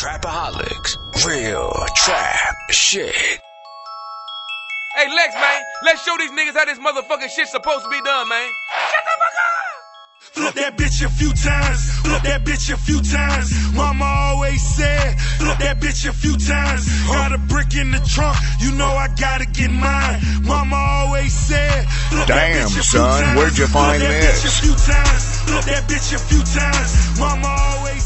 Trapaholics. Real trap shit. Hey Lex, man, let's show these niggas how this motherfucking shit's supposed to be done, man. Shut the fuck up! Flip that bitch a few times, flip that bitch a few times. Mama always said, flip that bitch a few times. Got a brick in the trunk, you know I gotta get mine. Mama always said, flip Damn, that bitch a few son, times. where'd you find flip that this? Bitch a few times, flip that bitch a few times. Mama always